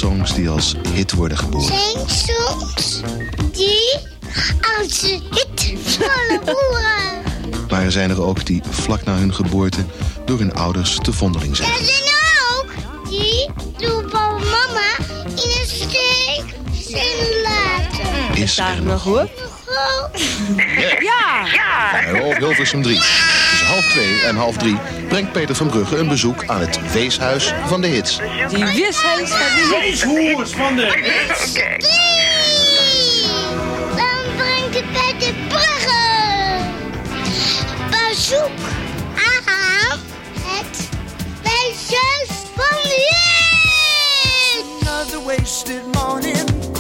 songs die als hit worden geboren. Zijn songs die als hit worden geboren. Maar er zijn er ook die vlak na hun geboorte door hun ouders te vondeling zijn. Er zijn er ook die door papa en mama in een steek zijn laten. Is er nog hoor? Ja! Op Hilversum 3. Tussen 2:30 en 2:30 brengt Peter van Brugge een bezoek aan het weeshuis van de hits. Die weeshuis van de weeshoers van de hits. Dan brengt het Peter Brugge bezoek aan het weeshuis van de hits. Another wasted morning.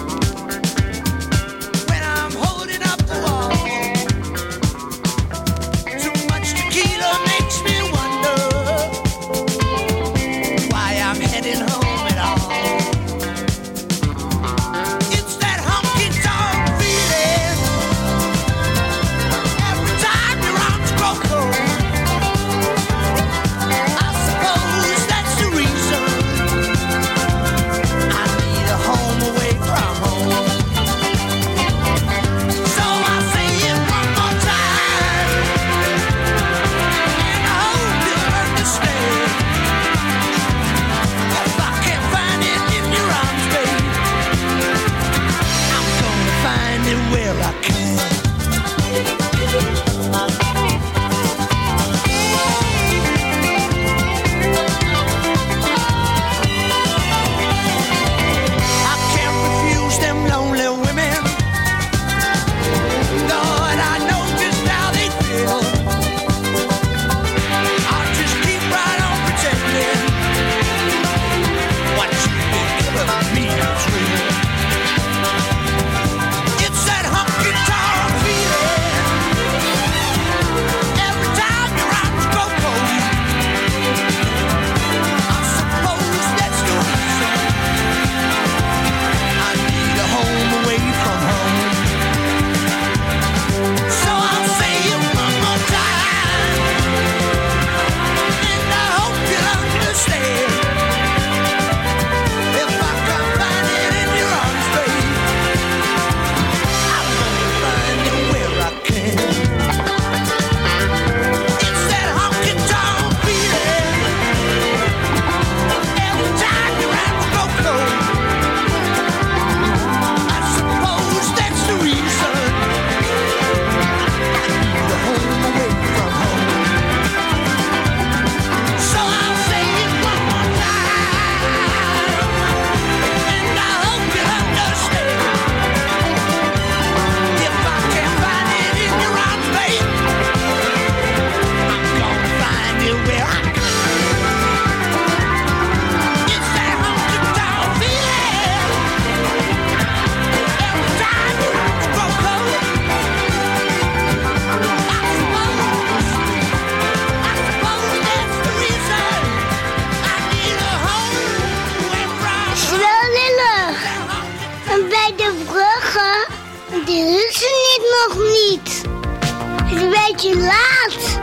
beetje laat.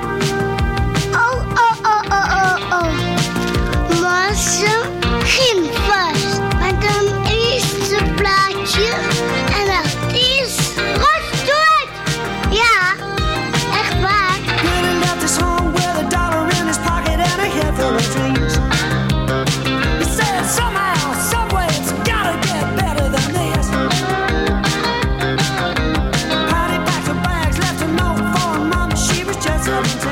Maar ze ging vast met een eerste plaatje en dat is Raststort. Ja, echt waar. Running up this home with a dollar in his pocket and a head full of dreams. He said somehow, someway it's gotta get better than this. Party bags and bags left a note for mama, she was just 17.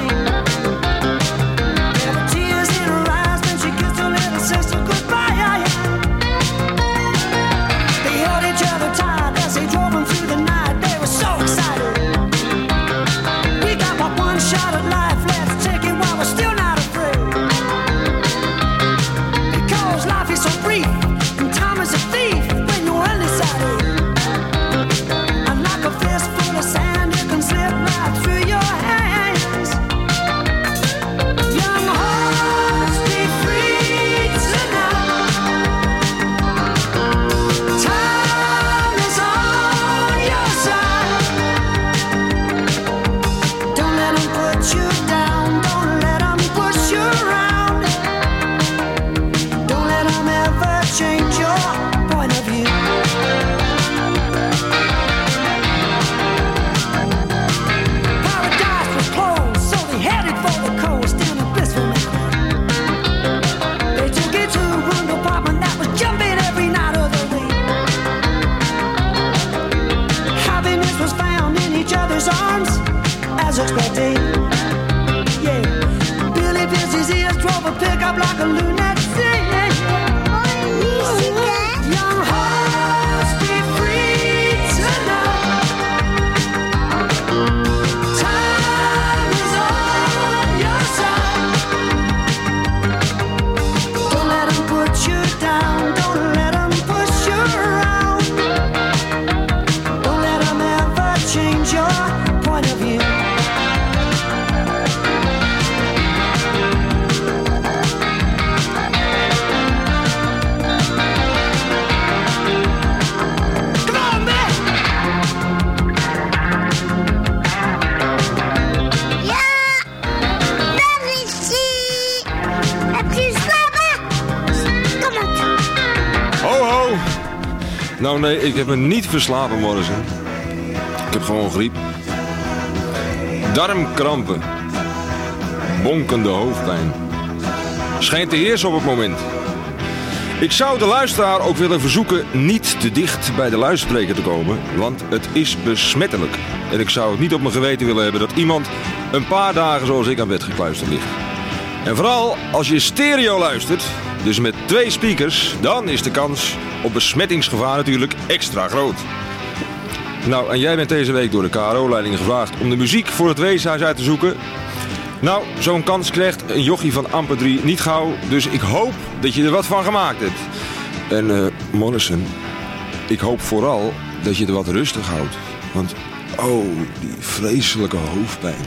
Nou nee, ik heb me niet verslapen, Morrison. Ik heb gewoon griep. Darmkrampen. Bonkende hoofdpijn. Schijnt te heersen op het moment. Ik zou de luisteraar ook willen verzoeken niet te dicht bij de luidspreker te komen, want het is besmettelijk. En ik zou het niet op mijn geweten willen hebben dat iemand een paar dagen zoals ik aan bed gekluisterd ligt. En vooral als je stereo luistert, dus met 2 speakers, dan is de kans op besmettingsgevaar natuurlijk extra groot. Nou, en jij bent deze week door de KRO-leiding gevraagd om de muziek voor het weeshuis uit te zoeken. Nou, zo'n kans krijgt een jochie van amper 3 niet gauw, dus ik hoop dat je er wat van gemaakt hebt. En Morrison, ik hoop vooral dat je er wat rustig houdt. Want, oh, die vreselijke hoofdpijn.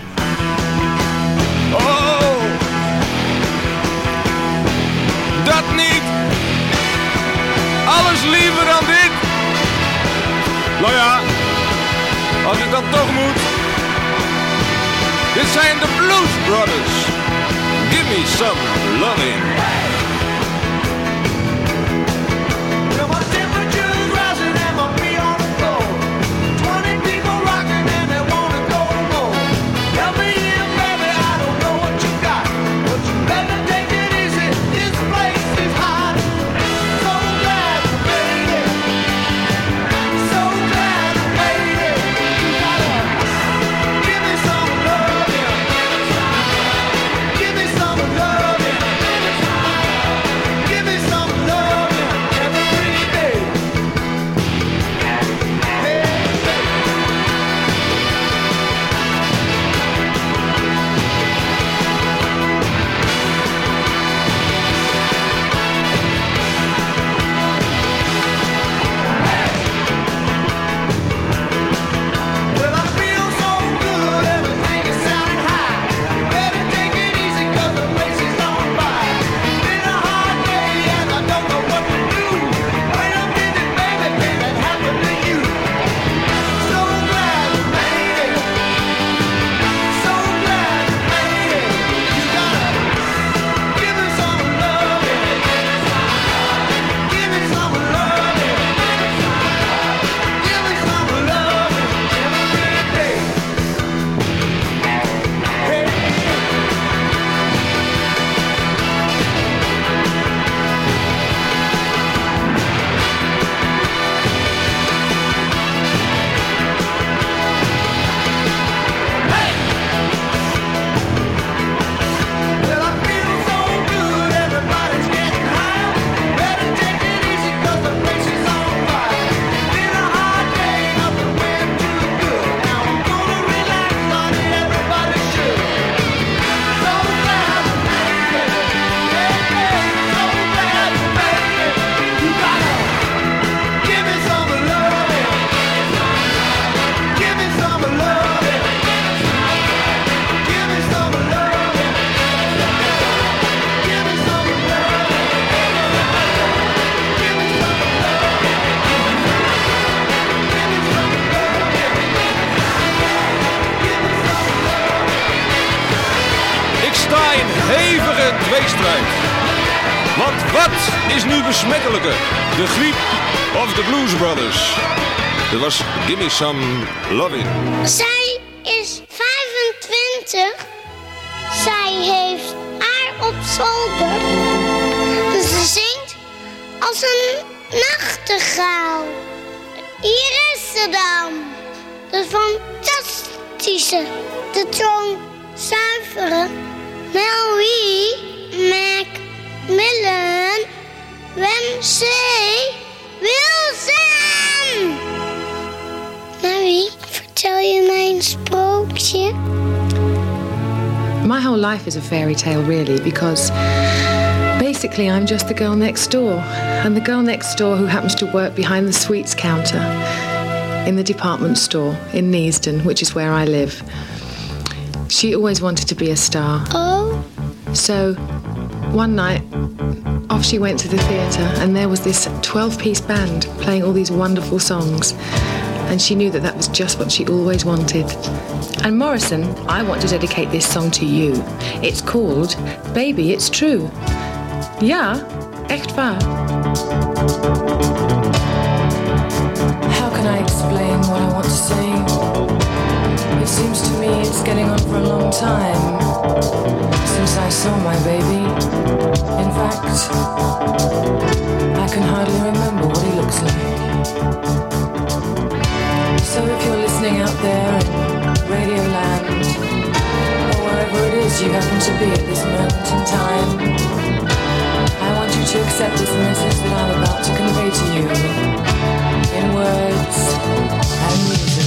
Oh! Dat niet! Alles liever dan dit! Nou ja, als ik dan toch moet... Dit zijn de Blues Brothers. Give me some loving. Well, my temperature's rising and my feet on the floor. 20 people rocking and they wanna go more. Help me in, baby, I don't know what you got, but you better take it easy. This place is hot. So glad you made it. So glad you made it. You gotta give me some love. Give me some love. Give me some love every day. Well, I feel so good, everything is sounding high. Better take it easy 'cause the place is on fire. Been a hard day and I don't know what to do. When I'm busy, baby, can that happen to you? So glad you made it. So glad you made it. You gotta give me some love. Give me some love. Give me some love every day. Hey. Well, I feel so good, everybody's getting high. Better take it easy 'cause the place is on fire. Been a hard day, nothing went too good. Now I'm gonna relax on it, everybody should. So glad you made it. Hey, hey, so glad you made it. You gotta give me some love. Give me some love. Give me some love. Give me some love. Give me some love. Give me some love. Give me some love. Ik sta in hevige tweestrijd. Want wat is nu besmettelijker? De griep of de Blues Brothers? Dat was Give Me Some Loving. Zij is 25. Zij heeft haar op zolder. En ze zingt als een nachtegaal. Hier is ze dan. De fantastische, de toonzuivere Mary Macmillan Ramsey Wilson. Mary, vertel je mij een sprookje? My whole life is a fairy tale, really, because basically I'm just the girl next door. And the girl next door who happens to work behind the sweets counter in the department store in Neasden, which is where I live. She always wanted to be a star. Oh? So one night, off she went to the theatre, and there was this 12-piece band playing all these wonderful songs. And she knew that that was just what she always wanted. And Morrison, I want to dedicate this song to you. It's called Baby, It's True. Ja, echt waar. Seems to me it's getting on for a long time since I saw my baby. In fact, I can hardly remember what he looks like. So if you're listening out there in Radio Land, or wherever it is you happen to be at this moment in time, I want you to accept this message that I'm about to convey to you in words and music.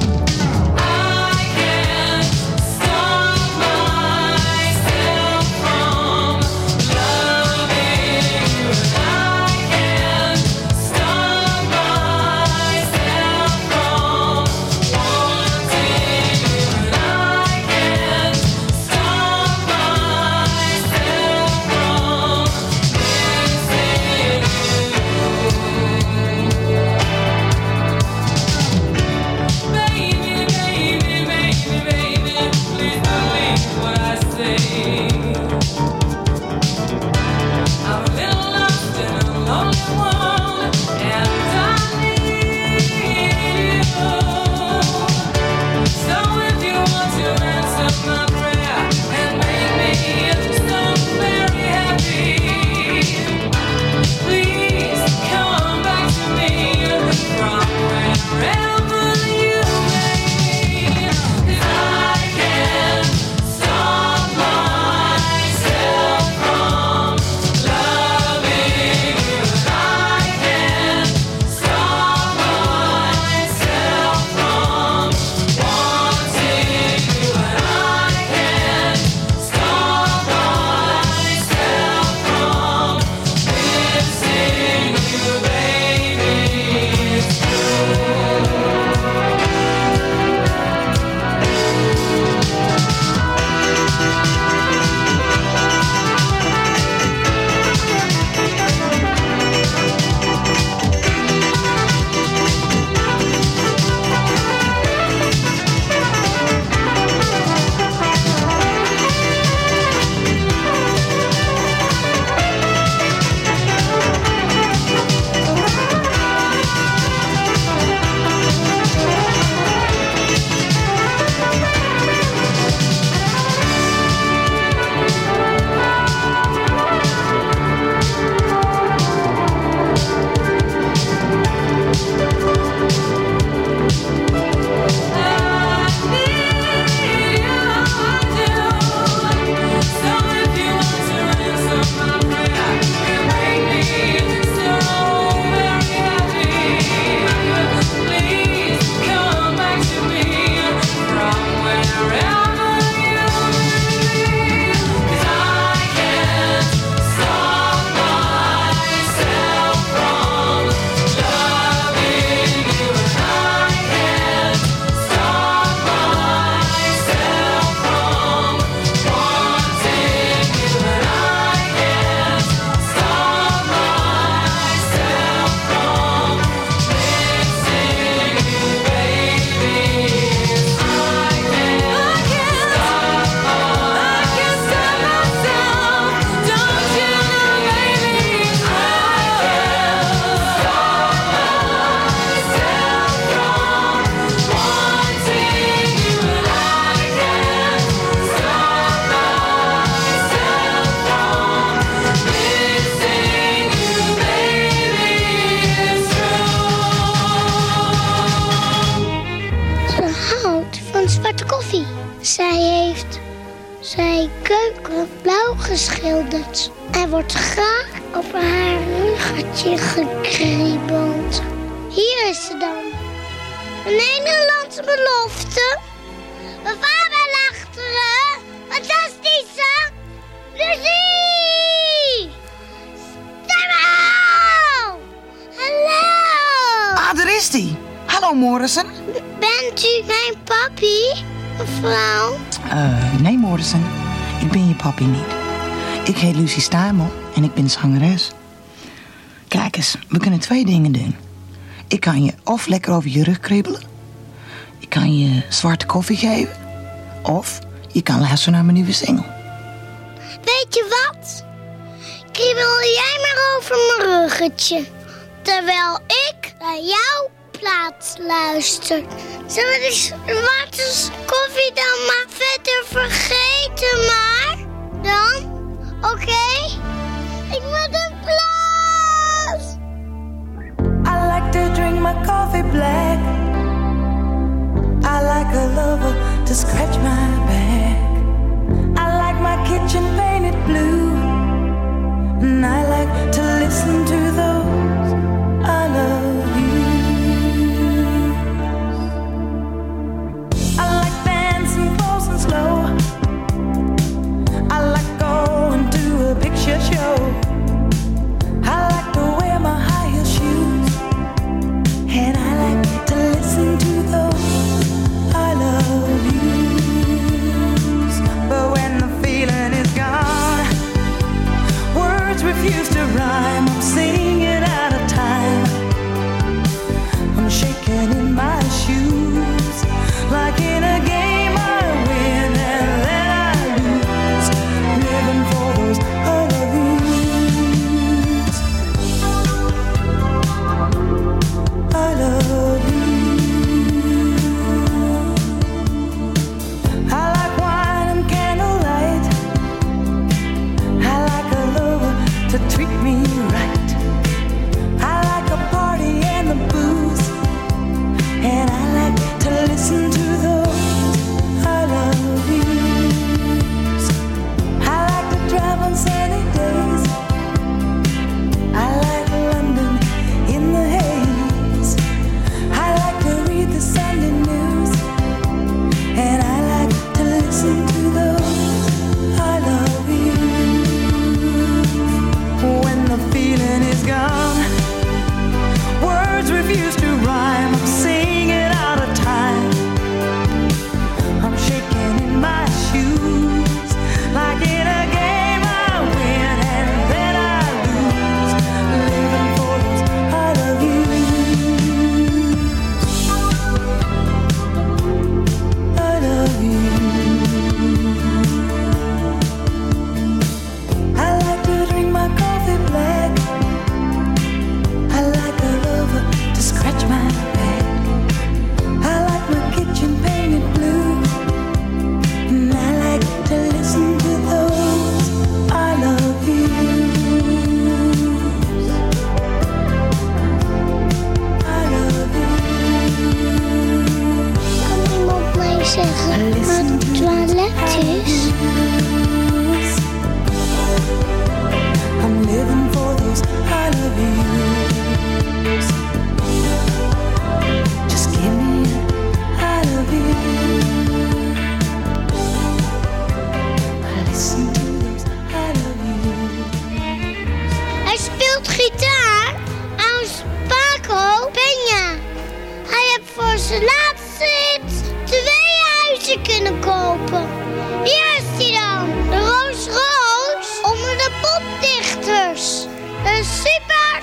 blauw geschilderd en wordt graag op haar ruggetje gekriebeld. Hier is ze dan. Een Nederlandse belofte. Mijn vader achteren. Fantastische. Lucie! Stemmen! Hallo! Ah, daar is die. Hallo, Morrison. Bent u mijn papi, mevrouw? Nee, Morrison. Ik ben je papi niet. Ik heet Lucie Stamel en ik ben zangeres. Kijk eens, we kunnen 2 dingen doen. Ik kan je of lekker over je rug kriebelen. Ik kan je zwarte koffie geven. Of je kan luisteren naar mijn nieuwe single. Weet je wat? Kriebel jij maar over mijn ruggetje. Terwijl ik naar jou plaats luistert. Zullen we de zwarte koffie dan maar verder vergeten maar? Dan? Oké? Ik moet een plaats! I like to drink my coffee black. I like a lover to scratch my back. I like my kitchen painted blue. And I like to listen to those I love you. I like dancing close and slow. I like going to a picture show. I like to wear my high heel shoes. And I like to listen to those I love yous. But when the feeling is gone, words refuse to rhyme. I'm singing out of time. I'm shaking in my shoes. Like in a game I win and then I lose. Living for those I love yous. I love you. I like wine and candlelight. I like a lover to treat me right. I like a party and the booze. And I like to listen to those I love yous. I like to drive on sunny days. I like London in the haze. I like to read the Sunday news. And I like to listen to those I love yous. When the feeling is gone, words refuse to rhyme. I'm singing out of time. I'm shaking in my shoes. Like in a game I win and then I lose. Living for those I love yous. I love you. I like to drink my coffee black. I like a lover to scratch my back. I like my kitchen painted blue. And I like to listen to those I love yous. I love you. Kan iemand mij zeggen waar het toilet is? I'm living for those I love yous. Just give me a I love you. I listen to those I love you. Hij speelt gitaar aan Paco Peña. Hij heeft voor zijn laatste hit 2 huizen kunnen kopen. Hier is hij dan, de Roos Roos onder de popdichters. Een super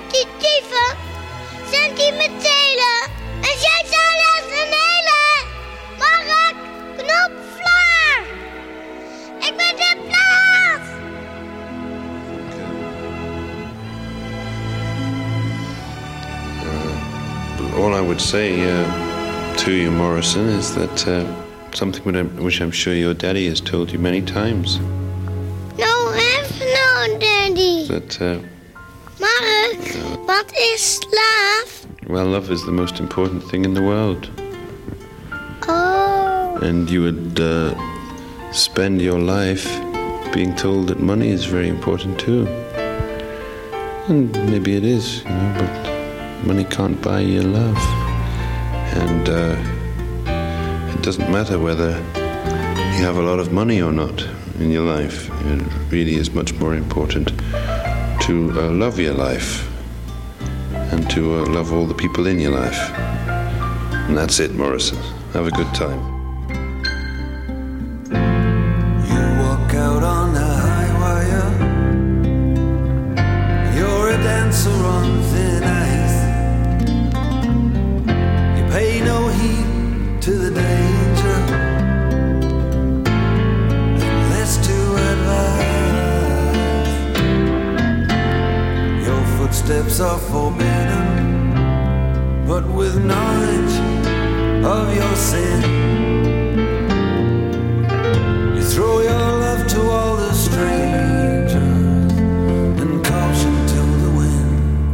sentimentele en jij zou les een hele. Mark Knopfler. Ik ben de plaats. All I would say to you, Morrison, is that something which I'm sure your daddy has told you many times. No, have no, Daddy. That, Mark, wat is love? well, love is the most important thing in the world. Oh, And you would spend your life being told that money is very important too. And maybe it is, you know, but money can't buy your love. And it doesn't matter whether you have a lot of money or not in your life. It really is much more important to love your life and to love all the people in your life. And that's it, Morrison. Have a good time. You walk out on the high wire. You're a dancer on thin ice. You pay no heed to the danger, less to advise. Your footsteps are forbidden, but with knowledge of your sin. You throw your love to all the strangers and caution to the wind.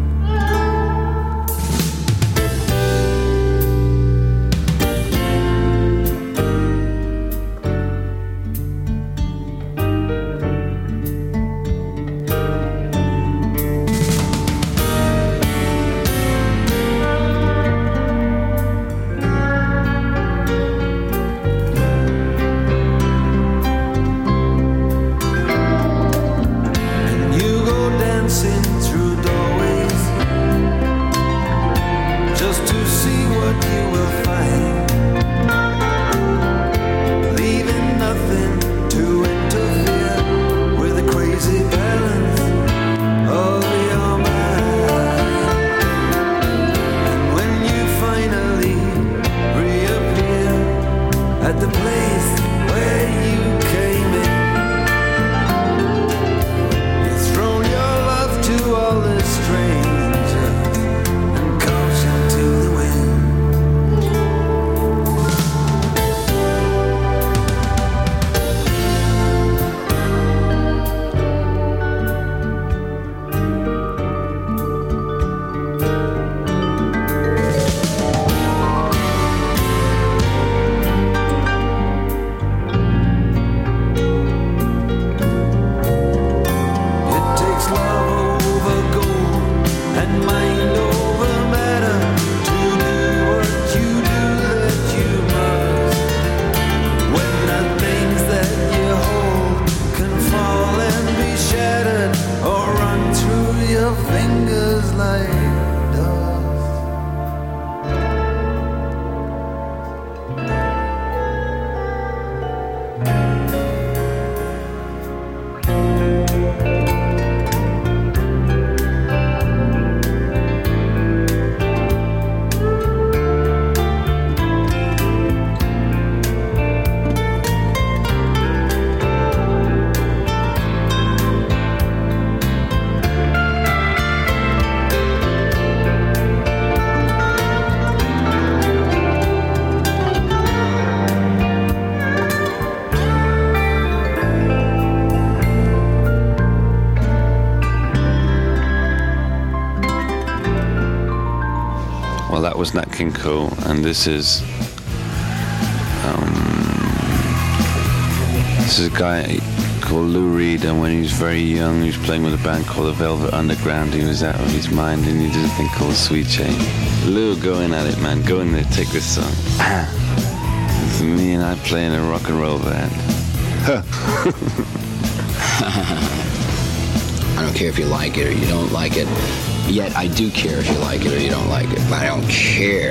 That was Nat King Cole, and this is a guy called Lou Reed, and when he was very young he was playing with a band called the Velvet Underground. He was out of his mind and he did a thing called Sweet Chain. Lou, go in at it, man, go in there, take this song. It's me and I play in a rock and roll band. I don't care if you like it or you don't like it. Yet I do care if you like it or you don't like it. But I don't care.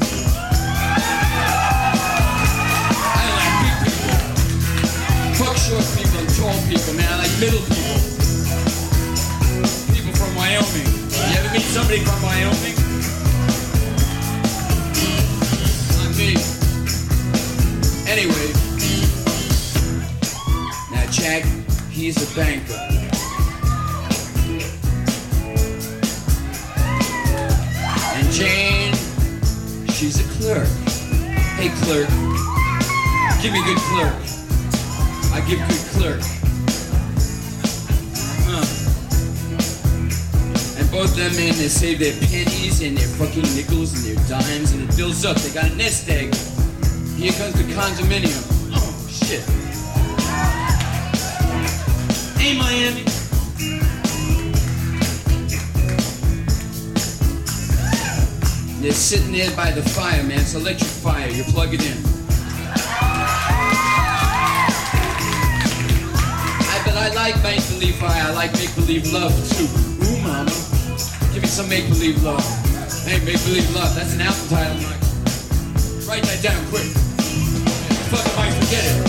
Fuck short people and tall people, man. I like middle people. People from Wyoming. You ever meet somebody from Wyoming? Not me. Anyway. Now Jack, he's a banker. And Jane, she's a clerk. Hey clerk, give me a good clerk. I give good clerk. And both them men, they save their pennies and their fucking nickels and their dimes, and it builds up. They got a nest egg. Here comes the condominium. Oh shit. Hey Miami. They're sitting there by the fire, man. It's electric fire. You plug it in. But I like make-believe fire. I like make-believe love, too. Ooh, mama. Give me some make-believe love. Hey, make-believe love. That's an album title, Mike. Write that down quick. Fuck, I might forget it.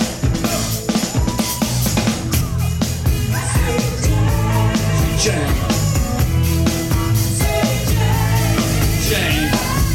Jane. Jane.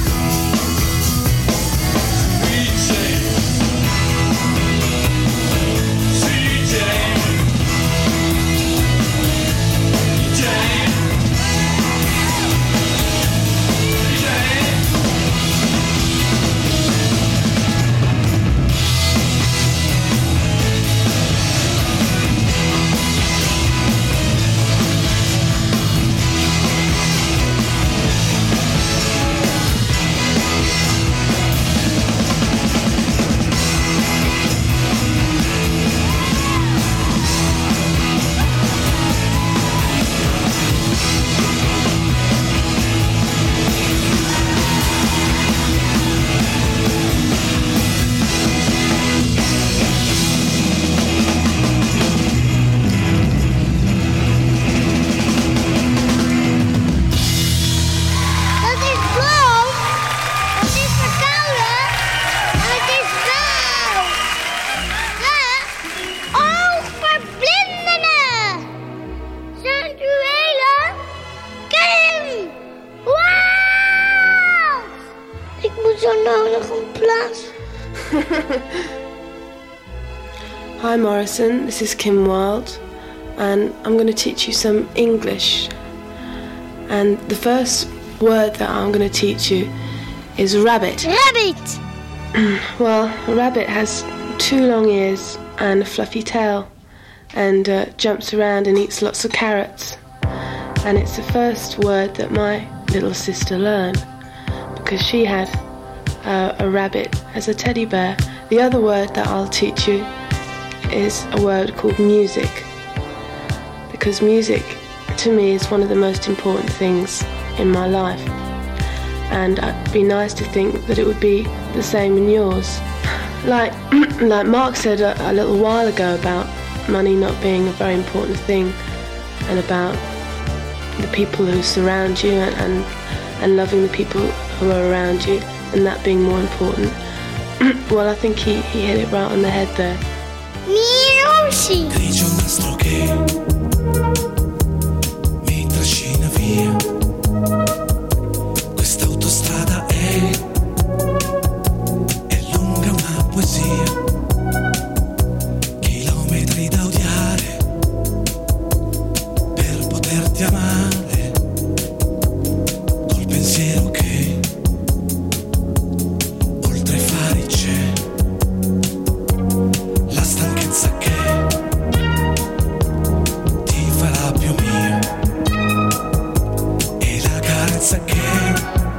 Hi Morrison, this is Kim Wilde, and I'm going to teach you some English. And the first word that I'm going to teach you is rabbit. Rabbit! Well, a rabbit has 2 long ears and a fluffy tail, and jumps around and eats lots of carrots. And it's the first word that my little sister learned, because she had a rabbit as a teddy bear. The other word that I'll teach you is a word called music, because music to me is one of the most important things in my life, and it'd be nice to think that it would be the same in yours. Like Mark said a little while ago about money not being a very important thing, and about the people who surround you and loving the people who are around you, and that being more important. Well, I think he hit it right on the head there. Miroshi! Grigio nastro che mi trascina via. Questa autostrada è lunga, una poesia. Chilometri da odiare per poterti amare. Col pensiero che oltre ai fari c'è la stanchezza che ti farà più mia, e la carezza che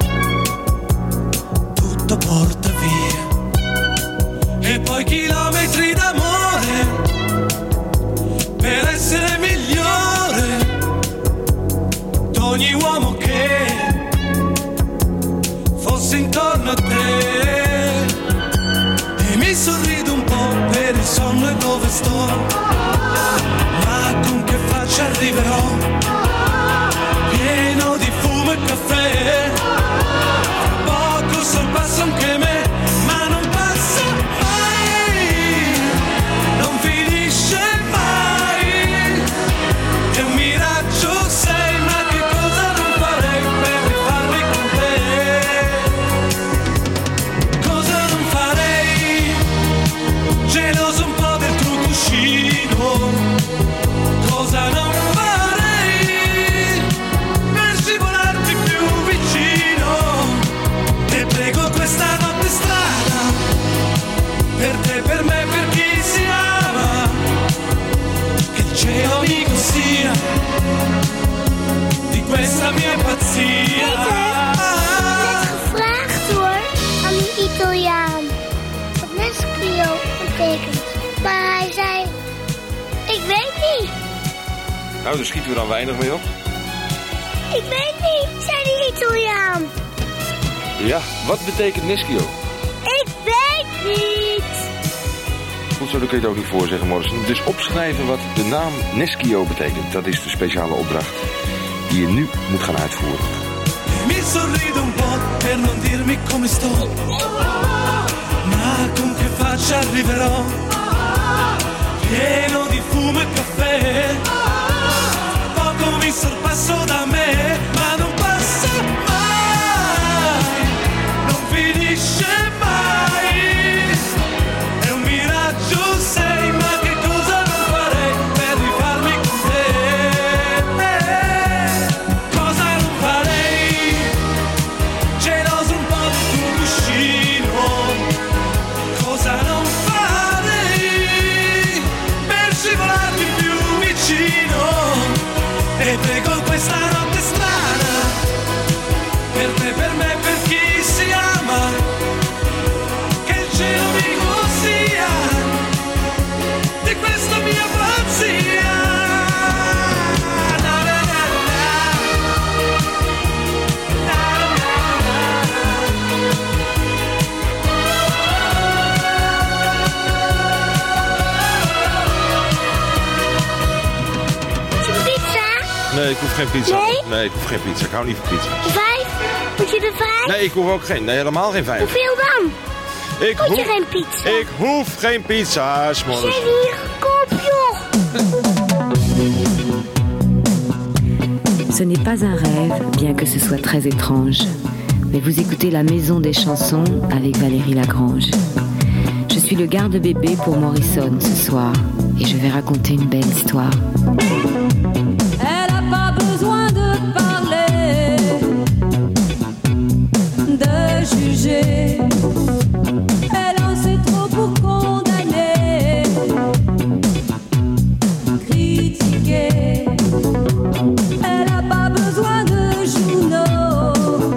tutto porta via, e poi chilometri d'amore per essere migliore d'ogni uomo che fosse intorno a te. E mi sorrido un po' per il sonno e dove sto, ma con che faccia arriverò, pieno di fumo e caffè. Fra poco sorpassa anche me, ma non passa mai, non finisce cielo mi consiglia di questa mia pazzia. Net gevraagd hoor aan een Italiaan wat Neschio betekent. Maar hij zei, ik weet niet. Nou, daar schieten we dan weinig mee op. Ik weet niet, zei die Italiaan. Ja, wat betekent Neschio? Ik weet niet. Goed zo, dan kun je het ook niet voorzeggen, Morrison. Dus opschrijven wat de naam Neschio betekent. Dat is de speciale opdracht die je nu moet gaan uitvoeren. Mi sorrido un po' per non dirmi come sto, ma con che faccia arriverò, pieno di fumo e caffè, poco mi sorpasso da me, ma non passa mai, non finisce mai, è un miraggio sei, ma che cosa non farei per rifarmi con te, cosa non farei, geloso un po' di tuo cuscino, cosa non farei per scivolarti più vicino, e prego questa notte strana, per te, per me, per chi si ama, che il cielo mi consiglia di questa mia pazzia. Na, na, na, na. Na, Moet je een pizza? Nee, ik hoef geen pizza. Nee? Nee, ik hoef geen pizza. Ik hou niet van pizza. 5? Moet je er 5? Nee, ik hoef ook geen. Nee, helemaal geen 5. Hoeveel dan? Ik Moet je hoef, geen pizza? ik hoef geen pizza's, Ze Morrison. hebben hier gekoopt, joh. Ce n'est pas un rêve, bien que ce soit très étrange. Mais vous écoutez La Maison des Chansons avec Valérie Lagrange. Je suis le garde-bébé pour Morrison ce soir et je vais raconter une belle histoire. Elle n'a pas besoin de parler, de juger. Elle en sait trop pour condamner, critiquer. Elle n'a pas besoin de journaux,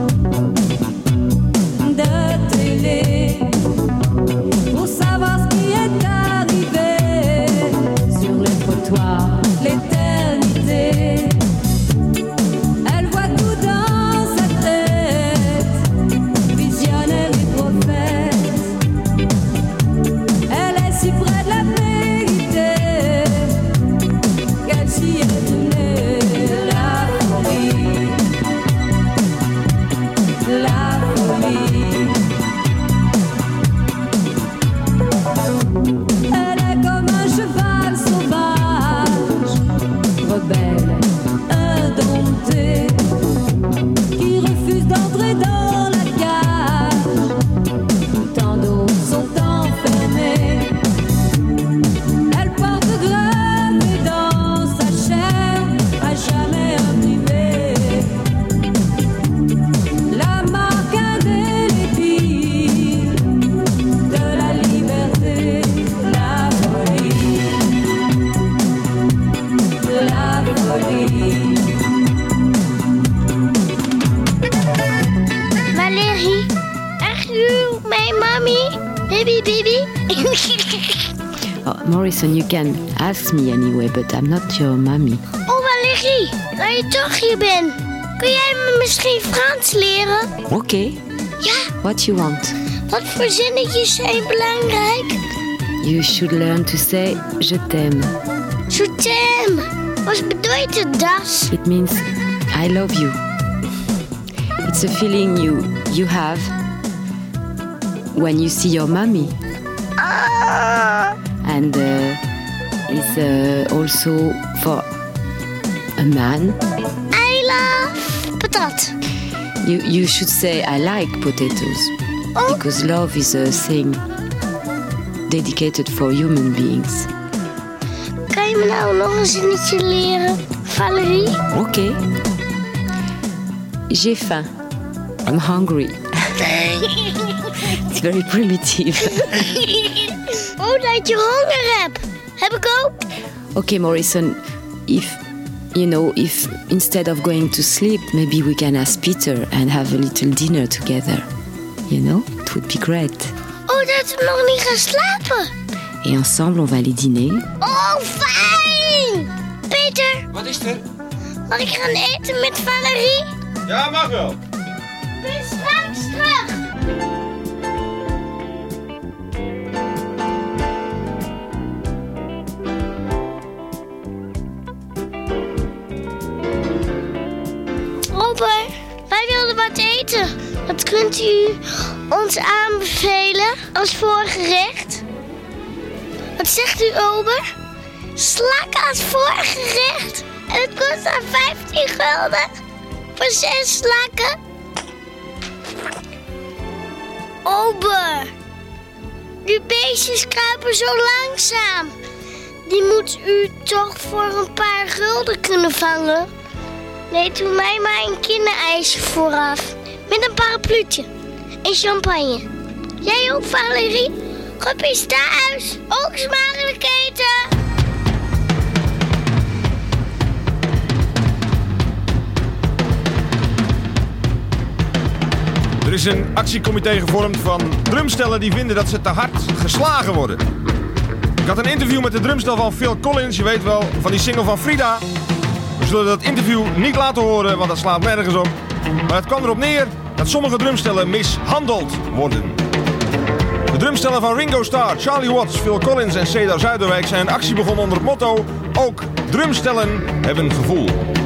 de télé, pour savoir ce qui est arrivé sur les trottoirs, l'éternité. Elle voit tout dans sa tête, visionnaire et prophète. Elle est si près de la vérité qu'elle s'y est donnée. La folie, la folie. Elle est comme un cheval sauvage, rebelle, indompté, qui refuse d'entrer dans la cage. Tant d'autres sont enfermés. Elle porte gravée dans sa chair, à jamais imprimée, la marque indélébile de la liberté. La folie, la folie. Valérie, are you my mommy? Baby, baby? Oh, Morrison, you can ask me anyway, but I'm not your mommy. Oh, Valérie, dat je toch hier bent. Kun jij me misschien Frans leren? Okay, Ja, what you want? wat voor zinnetjes zijn belangrijk? You should learn to say je t'aime. Je t'aime. Wat betekent dat? It means I love you. It's a feeling you have when you see your mommy. And it's also for a man. I love patat. You should say I like potatoes. Oh. Because love is a thing dedicated for human beings. Kan je me nou nog een zinnetje leren, Valérie? Okay. J'ai faim. I'm hungry. It's very primitive. Oh, dat je honger hebt. Heb ik ook. Okay, Morrison, if instead of going to sleep, maybe we can ask Peter and have a little dinner together. It would be great. Oh, dat we nog niet gaan slapen. Et ensemble, on va aller dîner. Oh, fijn! Peter. Wat is er? Mag ik gaan eten met Valerie? Ja, mag wel. Ik ben straks terug. Robert, wij wilden wat eten. Wat kunt u ons aanbevelen als voorgerecht? Wat zegt u, Ober? Slakken als voorgerecht? En het kost dan 15 gulden voor 6 slakken? Ober, die beestjes kruipen zo langzaam. Die moet u toch voor een paar gulden kunnen vangen? Nee, doe mij maar een kinderijsje vooraf. Met een parapluutje. En champagne. Jij ook, Valerie? Goed is thuis. Ook smakelijk eten. Er is een actiecomité gevormd van drumstellen die vinden dat ze te hard geslagen worden. Ik had een interview met de drumstel van Phil Collins, je weet wel, van die single van Frida. We zullen dat interview niet laten horen, want dat slaat nergens op. Maar het kwam erop neer dat sommige drumstellen mishandeld worden. De drumstellen van Ringo Starr, Charlie Watts, Phil Collins en Cedar Zuiderwijk zijn een actie begonnen onder het motto: ook drumstellen hebben gevoel.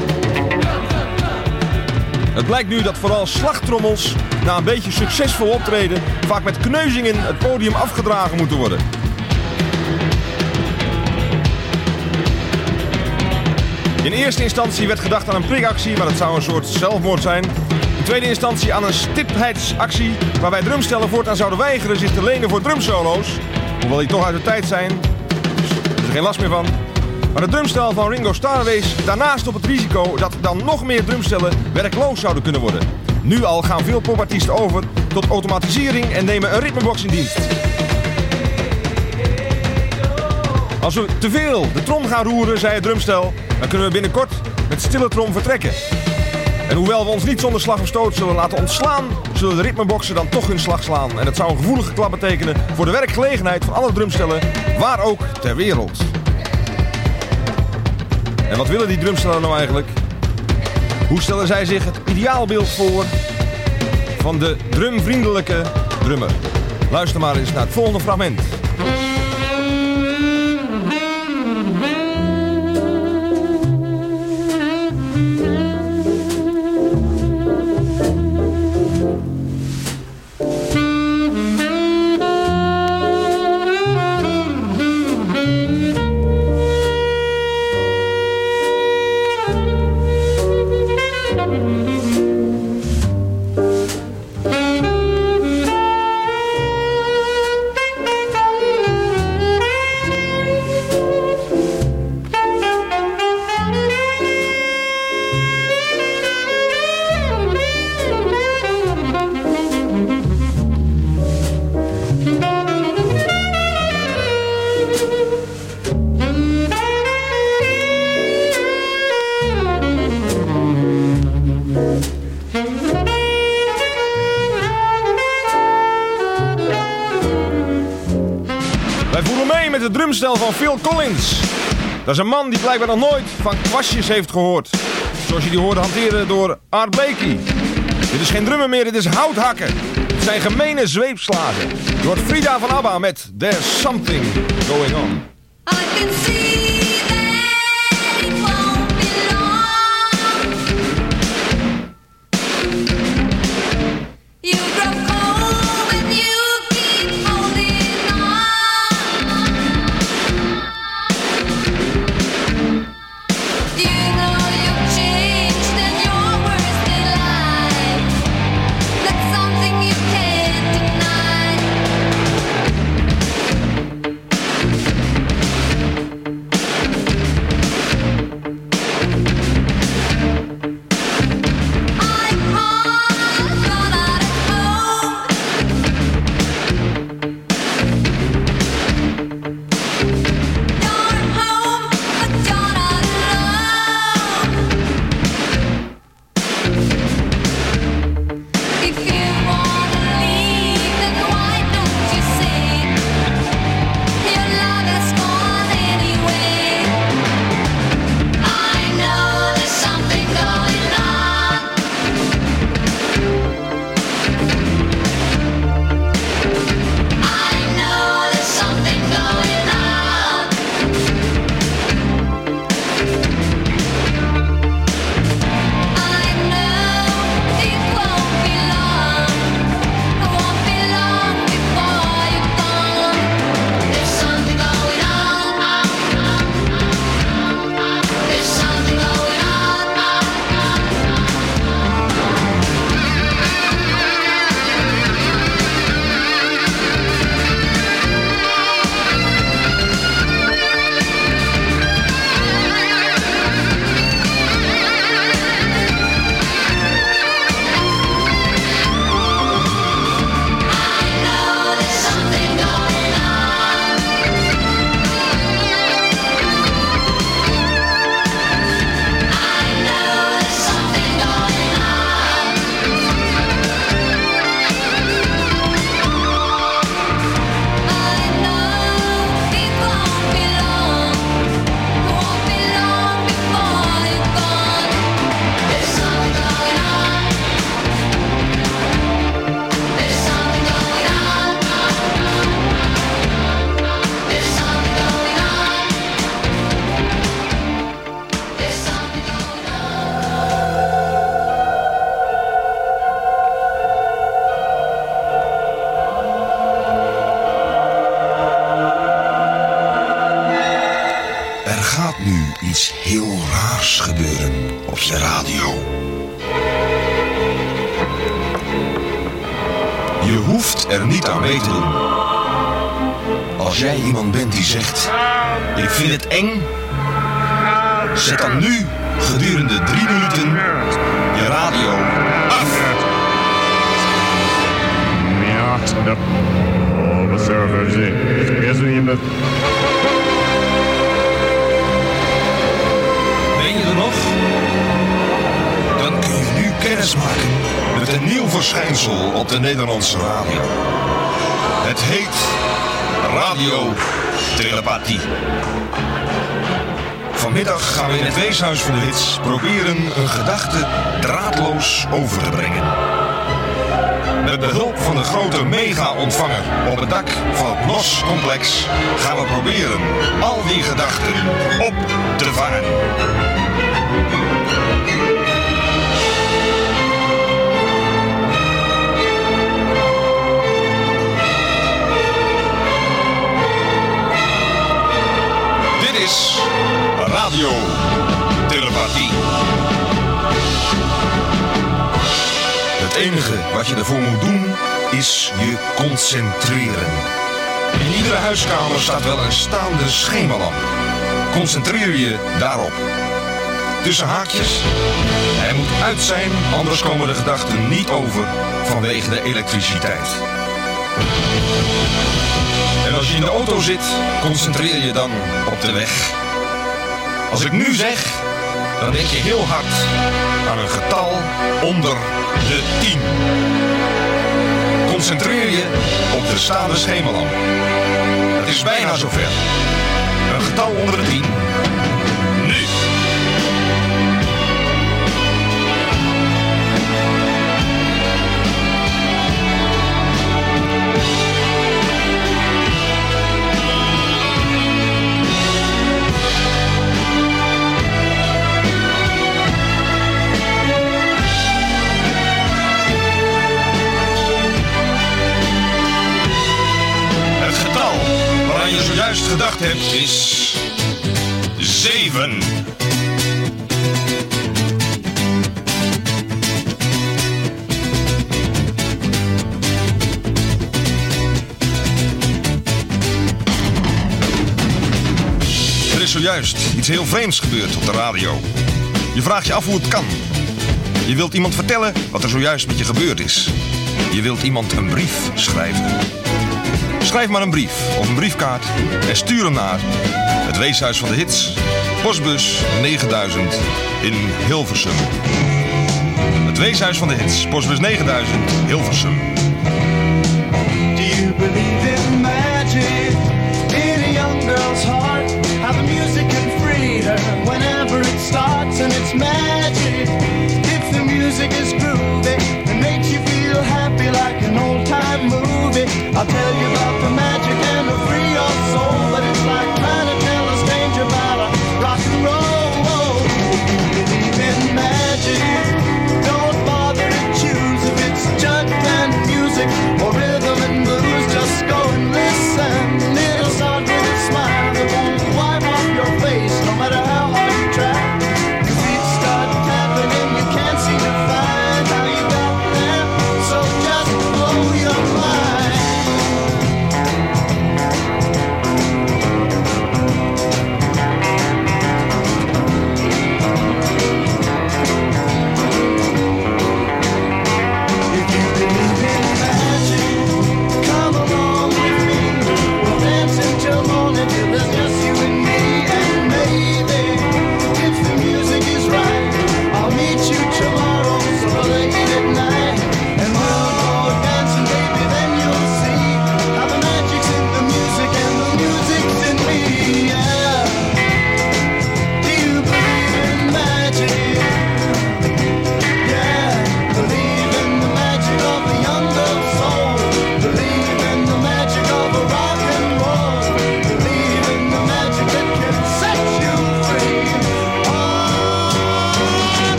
Het blijkt nu dat vooral slagtrommels na een beetje succesvol optreden vaak met kneuzingen het podium afgedragen moeten worden. In eerste instantie werd gedacht aan een prikactie, maar dat zou een soort zelfmoord zijn. In tweede instantie aan een stipheidsactie, waarbij drumstellen voortaan zouden weigeren zich te lenen voor drumsolo's. Hoewel die toch uit de tijd zijn, dus er is er geen last meer van. Maar de drumstel van Ringo Starr wees daarnaast op het risico dat dan nog meer drumstellen werkloos zouden kunnen worden. Nu al gaan veel popartiesten over tot automatisering en nemen een ritmebox in dienst. Als we te veel de trom gaan roeren, zei het drumstel, dan kunnen we binnenkort met stille trom vertrekken. En hoewel we ons niet zonder slag of stoot zullen laten ontslaan, zullen de ritmeboxen dan toch hun slag slaan. En dat zou een gevoelige klap betekenen voor de werkgelegenheid van alle drumstellen, waar ook ter wereld. En wat willen die drumstellen nou eigenlijk? Hoe stellen zij zich het ideaalbeeld voor van de drumvriendelijke drummer? Luister maar eens naar het volgende fragment. De drumstel van Phil Collins. Dat is een man die blijkbaar nog nooit van kwastjes heeft gehoord. Zoals je die hoorde hanteren door Art Blakey. Dit is geen drummer meer, dit is houthakken. Het zijn gemene zweepslagen. Je hoort Frida van ABBA met There's Something Going On. I can see that it won't be long. You grow cold when you keep holding on. You know you've changed and your worst in life. That's something you can't deny. nu iets heel raars gebeuren op je radio. Je hoeft er niet aan mee te doen. Als jij iemand bent die zegt, ik vind het eng, zet dan nu gedurende 3 minuten je radio af. Ben je er nog? Dan kun je nu kennis maken met een nieuw verschijnsel op de Nederlandse radio. Het heet radiotelepathie. Vanmiddag gaan we in het Weeshuis van de Hits proberen een gedachte draadloos over te brengen. Met behulp van de grote mega-ontvanger op het dak van het NOS-complex gaan we proberen al die gedachten op te vangen. Dit is radiotelepathie. Het enige wat je ervoor moet doen is je concentreren. In iedere huiskamer staat wel een staande schemerlamp. Concentreer je daarop. Tussen haakjes. Hij moet uit zijn, anders komen de gedachten niet over vanwege de elektriciteit. En als je in de auto zit, concentreer je dan op de weg. Als ik nu zeg, dan denk je heel hard aan een getal onder de 10. Concentreer je op de staande schemerlamp. Het is bijna zover. Een getal onder de 10. Nu. Waaraan je zojuist gedacht hebt is 7. Er is zojuist iets heel vreemds gebeurd op de radio. Je vraagt je af hoe het kan. Je wilt iemand vertellen wat er zojuist met je gebeurd is. Je wilt iemand een brief schrijven. Schrijf maar een brief of een briefkaart en stuur hem naar het Weeshuis van de Hits, postbus 9000 in Hilversum. Het Weeshuis van de Hits, postbus 9000, Hilversum. Do you believe in magic in a young girl's heart? How the music can free her whenever it starts, and it's magic. If the music is groovy and makes you feel happy like an old-time movie, I'll tell you about the magic and it'll free your soul. But it's like trying to tell a stranger about a rock and roll. Believe in magic, don't bother to choose if it's junk and music.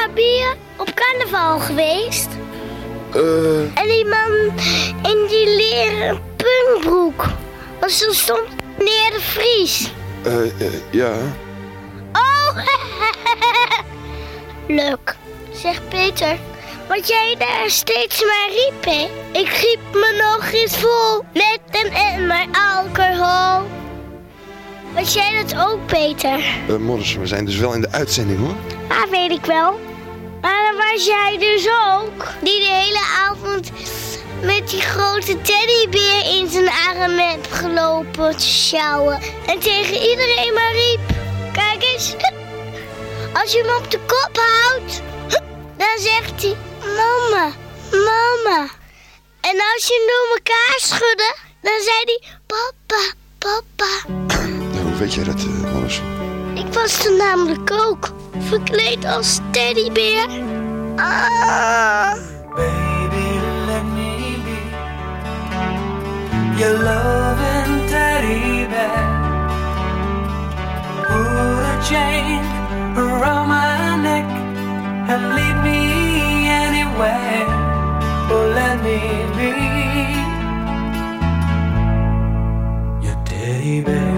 Arabië op carnaval geweest? En die man in die leren punkbroek. Was zo stond meneer de Vries. Ja. Oh, leuk. Zeg Peter, wat jij daar steeds maar riep, hè? Ik giep me nog eens vol met een emmer alcohol. Was jij dat ook, Peter? Morris, we zijn dus wel in de uitzending, hoor. Ja, weet ik wel. Maar dan was jij dus ook, die de hele avond met die grote teddybeer in zijn arm hebt gelopen te sjouwen. En tegen iedereen maar riep, kijk eens, als je hem op de kop houdt, dan zegt hij, mama, mama. En als je hem door elkaar schudde, dan zei hij, papa, papa. Hoe weet jij dat, Morris? Ik was toen namelijk ook verkleed als teddybeer. Ah. Baby, let me be your loving teddy bear. Put a chain around my neck and lead me anywhere. Oh, let me be your teddy bear.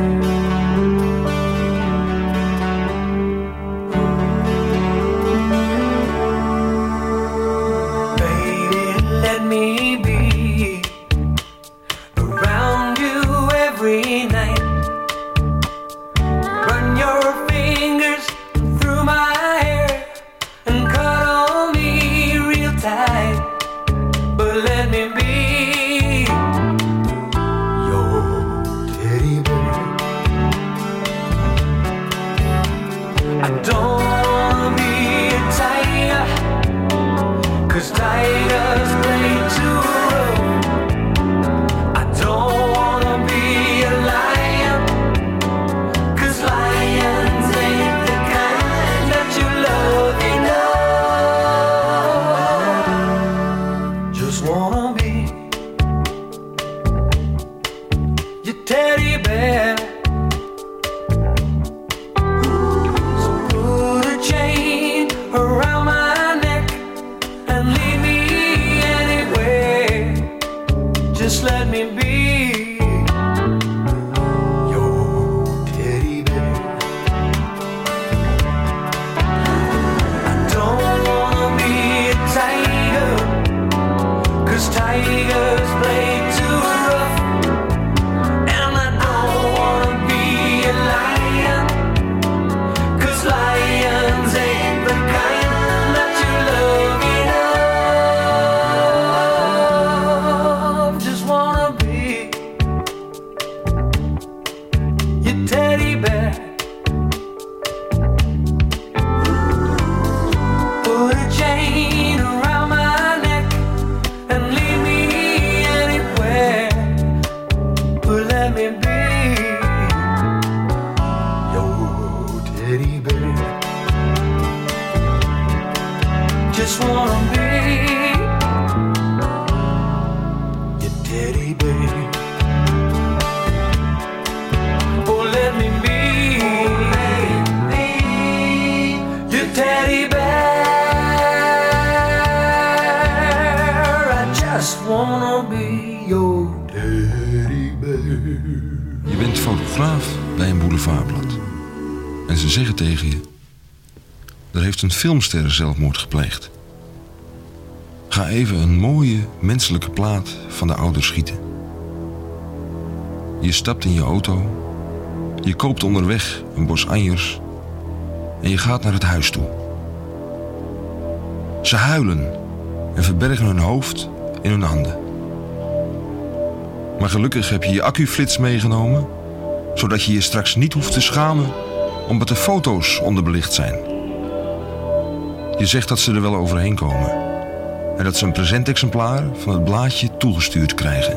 Je bent fotograaf bij een boulevardblad. En ze zeggen tegen je, er heeft een filmster zelfmoord gepleegd. Ga even een mooie menselijke plaat van de ouders schieten. Je stapt in je auto, je koopt onderweg een bos anjers en je gaat naar het huis toe. Ze huilen en verbergen hun hoofd in hun handen. Maar gelukkig heb je je accuflits meegenomen, zodat je je straks niet hoeft te schamen omdat de foto's onderbelicht zijn. Je zegt dat ze er wel overheen komen en dat ze een presentexemplaar van het blaadje toegestuurd krijgen.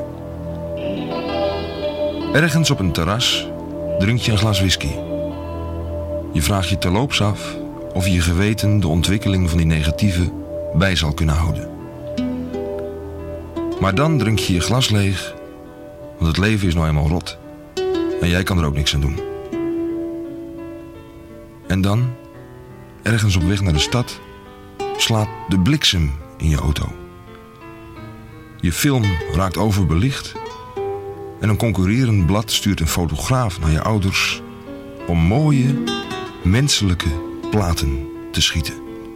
Ergens op een terras drink je een glas whisky. Je vraagt je terloops af of je geweten de ontwikkeling van die negatieve bij zal kunnen houden. Maar dan drink je je glas leeg, want het leven is nou eenmaal rot. En jij kan er ook niks aan doen. En dan, ergens op weg naar de stad, slaat de bliksem in je auto. Je film raakt overbelicht. En een concurrerend blad stuurt een fotograaf naar je ouders om mooie, menselijke platen te schieten.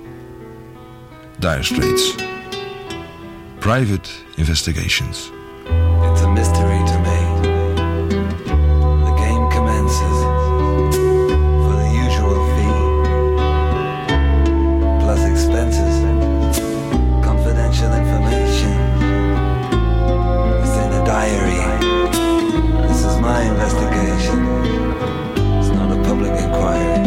Dire Straits. Private Investigations. It's a mystery to me. The game commences for the usual fee, plus expenses, confidential information. It's in a diary. This is my investigation. It's not a public inquiry.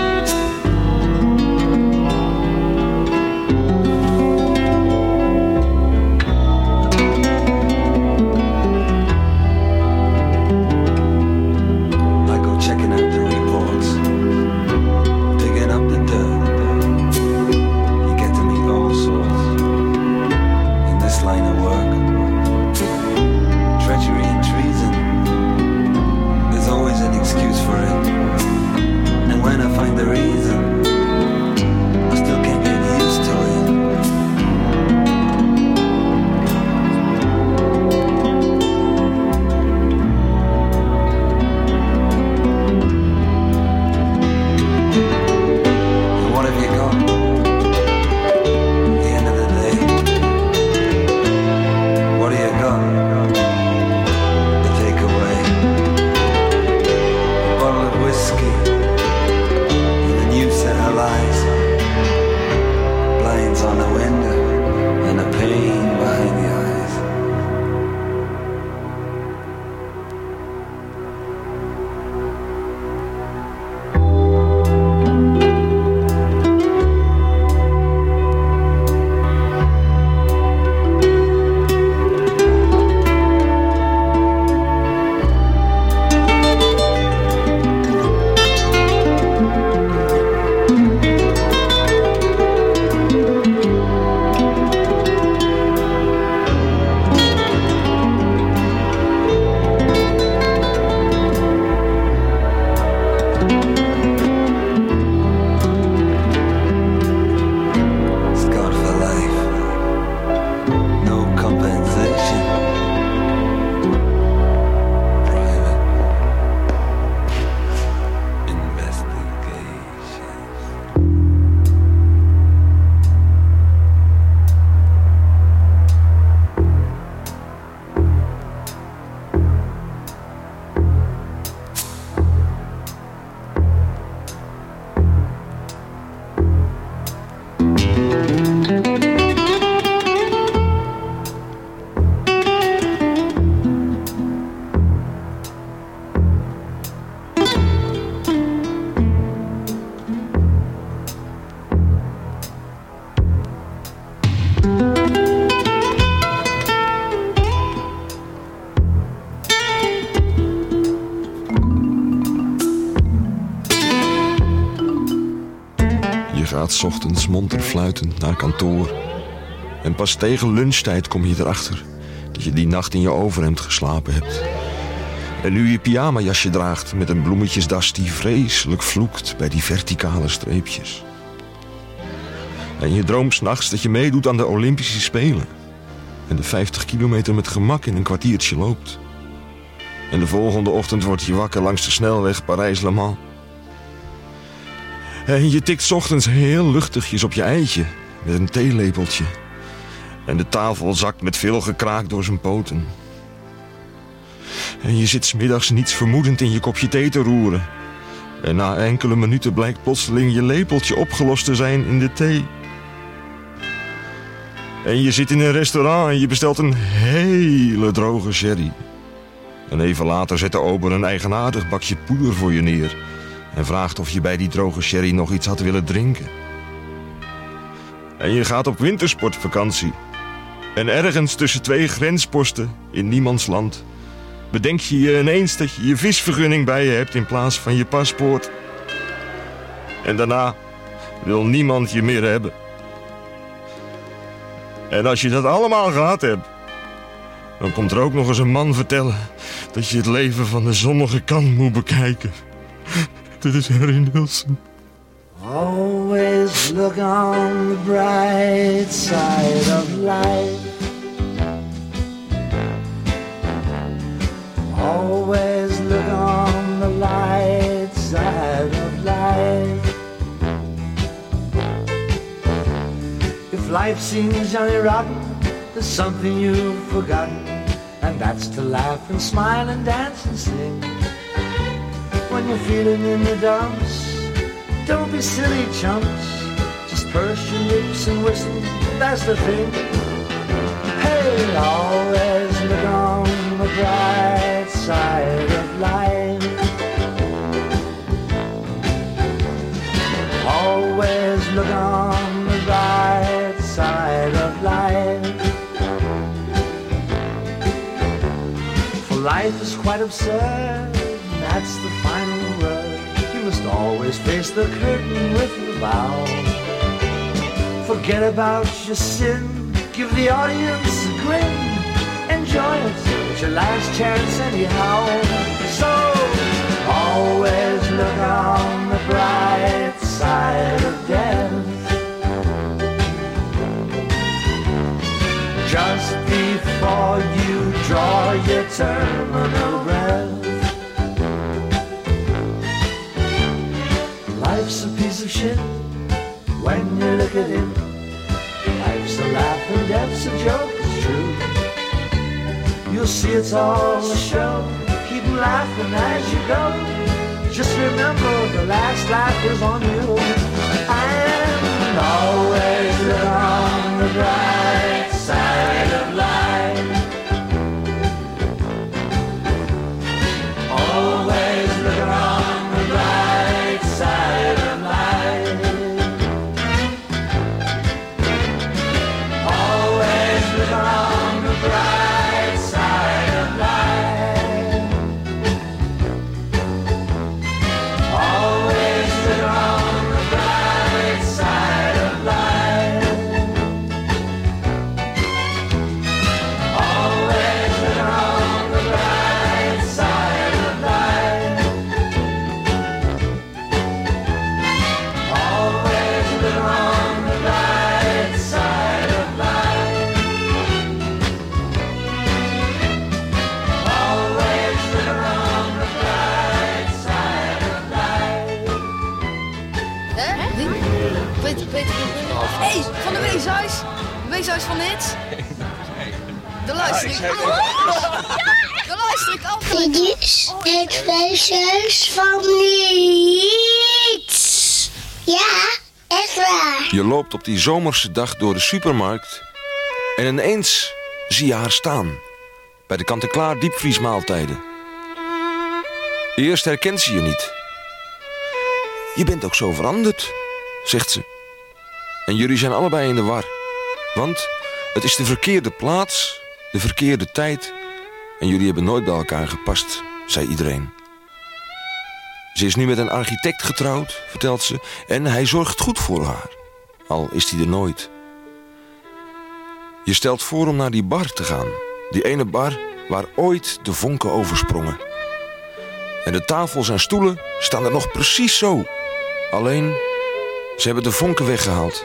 gaat 's ochtends monter fluitend naar kantoor. En pas tegen lunchtijd kom je erachter dat je die nacht in je overhemd geslapen hebt. En nu je pyjamajasje draagt met een bloemetjesdas die vreselijk vloekt bij die verticale streepjes. En je droomt 's nachts dat je meedoet aan de Olympische Spelen. En de 50 kilometer met gemak in een kwartiertje loopt. En de volgende ochtend word je wakker langs de snelweg Parijs-Le Mans. En je tikt 's ochtends heel luchtigjes op je eitje met een theelepeltje. En de tafel zakt met veel gekraak door zijn poten. En je zit 's middags niets vermoedend in je kopje thee te roeren. En na enkele minuten blijkt plotseling je lepeltje opgelost te zijn in de thee. En je zit in een restaurant en je bestelt een hele droge sherry. En even later zet de ober een eigenaardig bakje poeder voor je neer en vraagt of je bij die droge sherry nog iets had willen drinken. En je gaat op wintersportvakantie. En ergens tussen 2 grensposten in niemands land bedenk je ineens dat je je visvergunning bij je hebt in plaats van je paspoort. En daarna wil niemand je meer hebben. En als je dat allemaal gehad hebt, dan komt er ook nog eens een man vertellen dat je het leven van de zonnige kant moet bekijken. Dit is Harry Nilsson. Always look on the bright side of life. Always look on the light side of life. If life seems Johnny Rotten, there's something you've forgotten, and that's to laugh and smile and dance and sing. When you're feeling in the dumps, don't be silly chumps, just purse your lips and whistle, that's the thing. Hey, always look on the bright side of life. Always look on the bright side of life. For life is quite absurd, that's the final word. You must always face the curtain with a bow. Forget about your sin, give the audience a grin. Enjoy it, it's your last chance anyhow. So, always look on the bright side of death. Just before you draw your terminal breath. Life's a piece of shit when you look at it. Life's a laugh and death's a joke, it's true. You'll see it's all a show. Keep laughing as you go. Just remember the last laugh is on you. And always look on the bright side of life. Always look on the bright side of life. Always look on the bright side of life. Always look on the bright side of life. Always look on the bright side of life. Always look on the bright side of life. Always look on the bright side of life. Hè? Wie? Peter. Hé, van de Weeshuis. De Weeshuis van Hits. Daar luister ik. Daar luister ik altijd. Dit is het Weeshuis van Niets. Ja, echt waar. Je loopt op die zomerse dag door de supermarkt en ineens zie je haar staan bij de kant-en-klaar diepvriesmaaltijden. Eerst herkent ze je niet. Je bent ook zo veranderd, zegt ze. En jullie zijn allebei in de war. Want het is de verkeerde plaats, de verkeerde tijd en jullie hebben nooit bij elkaar gepast, zei iedereen. Ze is nu met een architect getrouwd, vertelt ze, en hij zorgt goed voor haar. Al is hij er nooit. Je stelt voor om naar die bar te gaan. Die ene bar waar ooit de vonken oversprongen. En de tafels en stoelen staan er nog precies zo. Alleen, ze hebben de vonken weggehaald.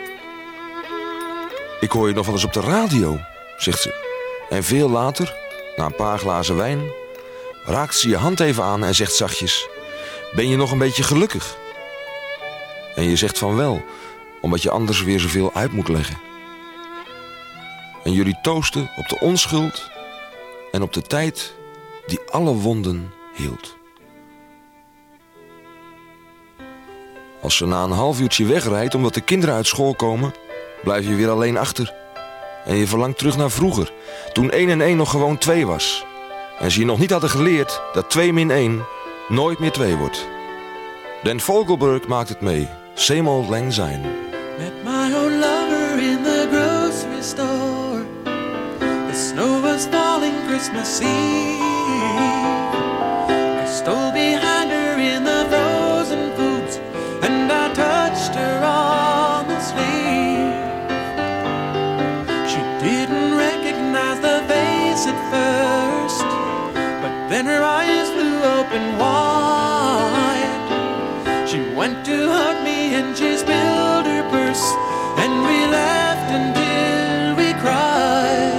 Ik hoor je nog wel eens op de radio, zegt ze. En veel later, na een paar glazen wijn, raakt ze je hand even aan en zegt zachtjes: ben je nog een beetje gelukkig? En je zegt van wel, omdat je anders weer zoveel uit moet leggen. En jullie toosten op de onschuld en op de tijd die alle wonden hield. Als ze na een half uurtje wegrijdt omdat de kinderen uit school komen, blijf je weer alleen achter. En je verlangt terug naar vroeger, toen 1 en 1 nog gewoon 2 was. En ze je nog niet hadden geleerd dat 2 min 1 nooit meer 2 wordt. Dan Vogelberg maakt het mee. Same Old Lang Syne. Met my old lover in the grocery store. The snow was falling Christmas Eve. I stole behind her in the frozen foods, and I touched her on the sleeve. She didn't recognize the face at first, but then her eyes flew open wide. She went to hug me and she spilled her nurse, and we laughed until we cried.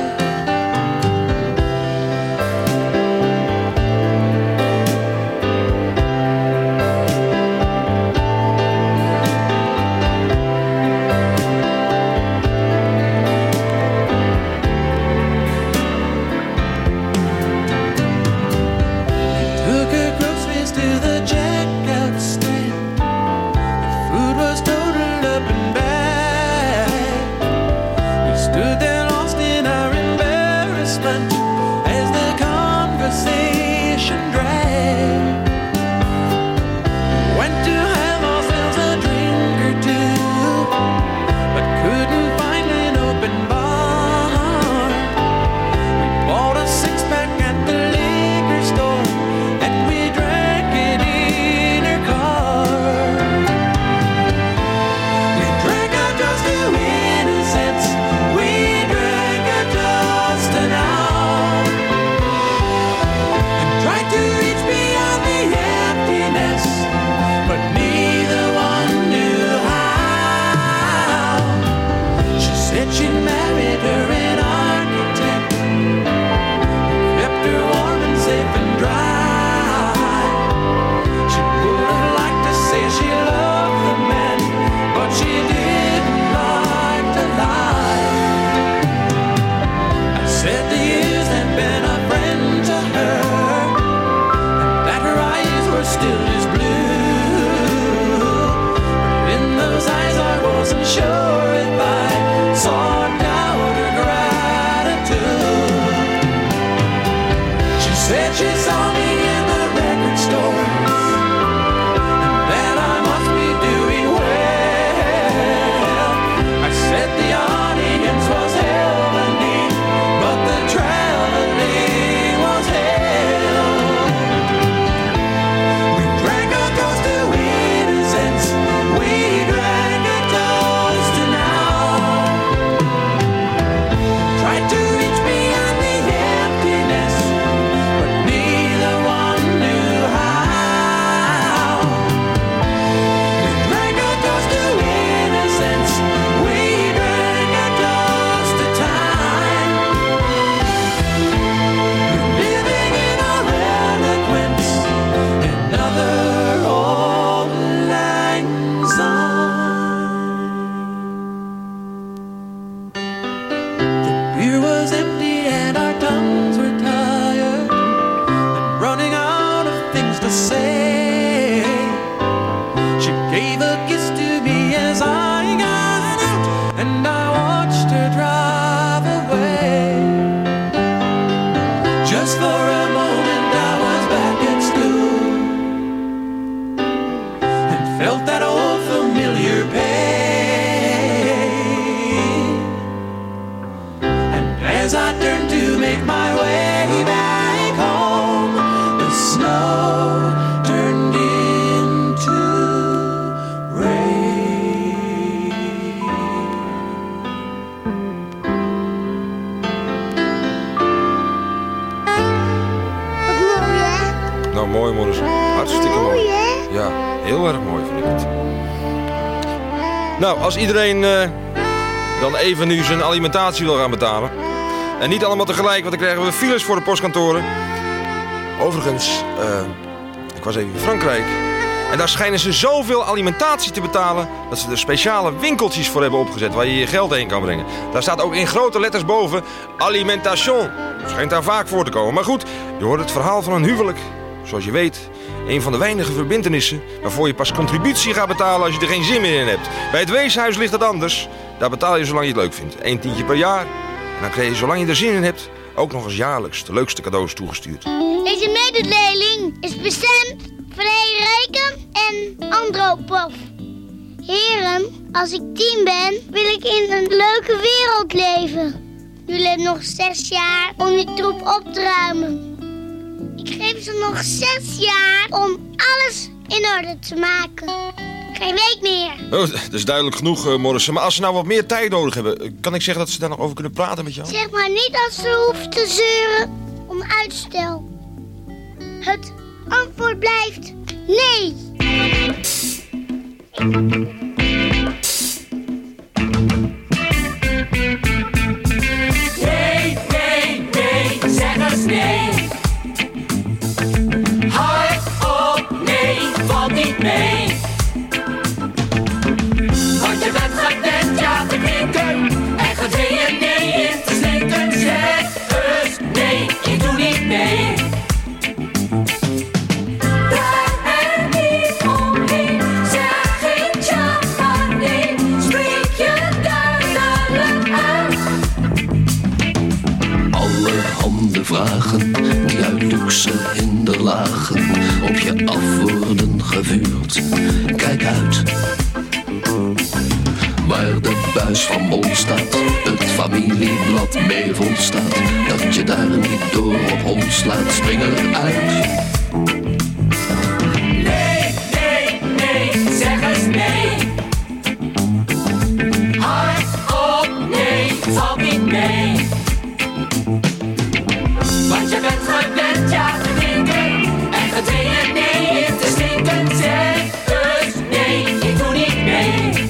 Took her groceries to the checkout stand. The food was totaled up and back. We stood there lost in our embarrassment as the conversation dragged. Went to have ourselves a drink or two, but couldn't find an open bar. We bought a six-pack at the liquor store, and we drank it in her car. We drank our toast to innocence. We drank our toast to now, and tried to reach beyond the emptiness, but neither one knew how. She said she married her an architect, kept her warm and safe and dry. She would have liked to say she loved the man, but she didn't like to lie. I said the years had been a friend to her, and that her eyes were still as blue. But in those eyes I wasn't sure if I saw doubt or gratitude. She said she saw me in the record store, and that I must be doing well. I said the audience was heavenly, but the traveling was hell. We drank our toast to innocence. We drank our toast to now. Tried to reach beyond the emptiness, but neither one knew how. We drank our toast to innocence. We drank our toast to time. Living in our eloquence, another old lang syne. The beer was empty and our tongues were tired, and running out of things to say. She gave a kiss to me as I got out, and I watched her drive away. Just for a moment I was back at school, and felt that old familiar pain. And as I turned to make my way back home, the snow turned into rain. Wat mooi, hè? Nou, mooi, Morris. Hartstikke mooi. Mooi, hè? Ja, heel erg mooi vind ik het. Nou, als iedereen dan even nu zijn alimentatie wil gaan betalen. En niet allemaal tegelijk, want dan krijgen we files voor de postkantoren. Overigens, ik was even in Frankrijk. En daar schijnen ze zoveel alimentatie te betalen dat ze er speciale winkeltjes voor hebben opgezet waar je je geld heen kan brengen. Daar staat ook in grote letters boven alimentation. Schijnt daar vaak voor te komen. Maar goed, je hoort het verhaal van een huwelijk. Zoals je weet, een van de weinige verbintenissen waarvoor je pas contributie gaat betalen als je er geen zin meer in hebt. Bij het weeshuis ligt dat anders. Daar betaal je zolang je het leuk vindt. 1 tientje per jaar. En dan krijg je zolang je er zin in hebt ook nog eens jaarlijks de leukste cadeaus toegestuurd. Deze mededeling is bestemd voor de heer Reken en Andropov. Heren, als ik 10 ben, wil ik in een leuke wereld leven. Jullie hebben nog 6 jaar om die troep op te ruimen. Ik geef ze nog 6 jaar om alles in orde te maken. Geen week meer. Oh, dat is duidelijk genoeg, Morrison. Maar als ze nou wat meer tijd nodig hebben, kan ik zeggen dat ze daar nog over kunnen praten met jou? Zeg maar niet als ze hoeft te zeuren om uitstel. Het antwoord blijft nee. vragen die uit luxe hinderlagen op je af worden gevuurd. Kijk uit, waar de buis van Mol staat, het familieblad mee vol staat, dat je daar niet door op ons laat springen uit. Nee, nee, nee, zeg eens nee. Hardop nee, valt niet mee. Want je bent gewend ja te denken en gedwongen nee in te stinken. Zeg eens nee, ik doe niet mee.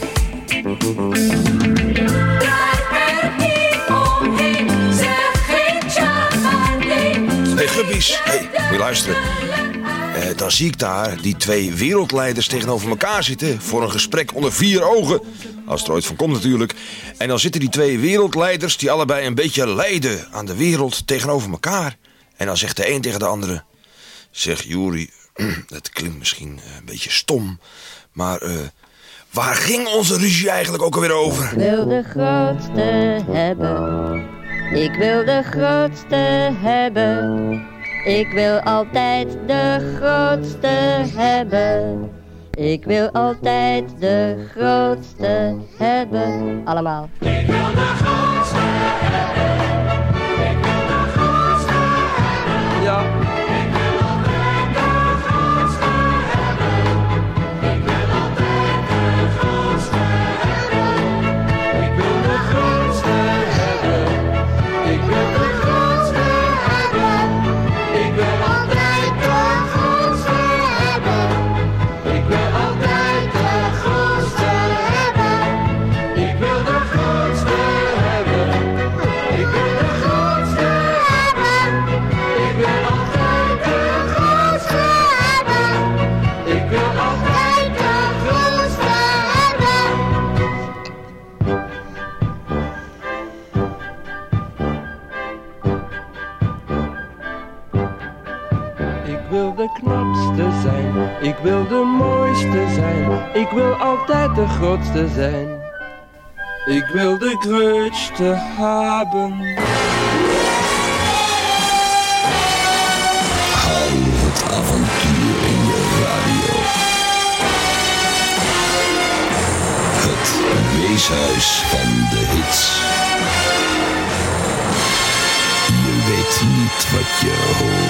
Draai er niet omheen, zeg geen tja maar nee. Hey Gubbies, hey, moet je luisteren. Dan zie ik daar die twee wereldleiders tegenover elkaar zitten voor een gesprek onder 4 ogen. Als het er ooit van komt natuurlijk. En dan zitten die twee wereldleiders die allebei een beetje lijden aan de wereld tegenover elkaar. En dan zegt de een tegen de andere: zeg Juri, dat klinkt misschien een beetje stom, maar waar ging onze ruzie eigenlijk ook alweer over? Ik wil de grootste hebben. Ik wil de grootste hebben. Ik wil altijd de grootste hebben. Ik wil altijd de grootste hebben. Allemaal. Ik wil de grootste hebben. Ik wil de grootste hebben. Ja. Ik wil altijd de grootste hebben. Ik wil altijd de grootste hebben. Ik wil de grootste hebben. Ik wil de grootste hebben. Ik wil altijd de grootste hebben. Ik wil altijd de grootste hebben. Ik wil de grootste hebben. Ik wil de grootste hebben. Ik wil altijd de grootste hebben. Ik wil altijd de grootste hebben. Ik wil de knapste zijn, ik wil de mooiste zijn, ik wil altijd de grootste zijn. Ik wil de grootste hebben. Hou het avontuur in je radio. Het weeshuis van de hits. Je weet niet wat je hoort.